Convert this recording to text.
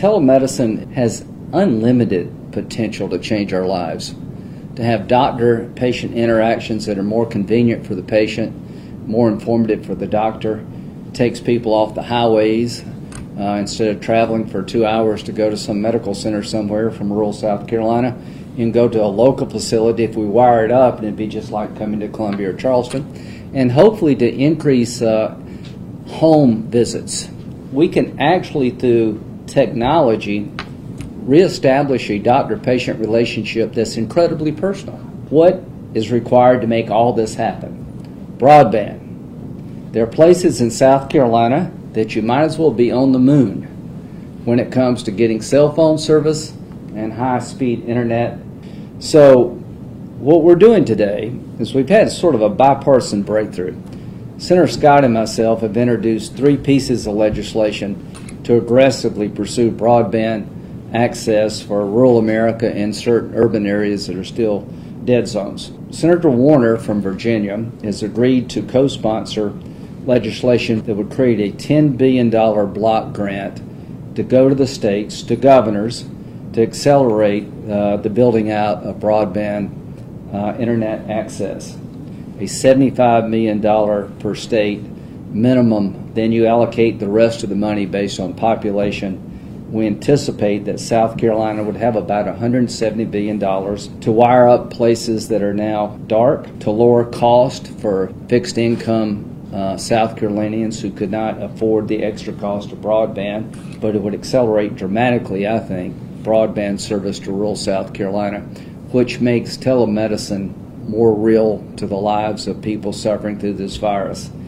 telemedicine has unlimited potential to change our lives, to have doctor-patient interactions that are more convenient for the patient, more informative for the doctor, takes people off the highways instead of traveling for 2 hours to go to some medical center somewhere from rural South Carolina. You can go to a local facility if we wire it up, and it'd be just like coming to Columbia or Charleston, and hopefully to increase home visits. We can actually, through technology, reestablish a doctor-patient relationship that's incredibly personal. What is required to make all this happen? Broadband. There are places in South Carolina that you might as well be on the moon when it comes to getting cell phone service and high-speed internet. So what we're doing today is we've had sort of a bipartisan breakthrough. Senator Scott and myself have introduced 3 pieces of legislation to aggressively pursue broadband access for rural America and certain urban areas that are still dead zones. Senator Warner from Virginia has agreed to co-sponsor legislation that would create a $10 billion block grant to go to the states, to governors, to accelerate the building out of broadband internet access. A $75 million per state minimum, then you allocate the rest of the money based on population. We anticipate that South Carolina would have about $170 billion to wire up places that are now dark, to lower cost for fixed income South Carolinians who could not afford the extra cost of broadband, but it would accelerate dramatically, I think, broadband service to rural South Carolina, which makes telemedicine more real to the lives of people suffering through this virus.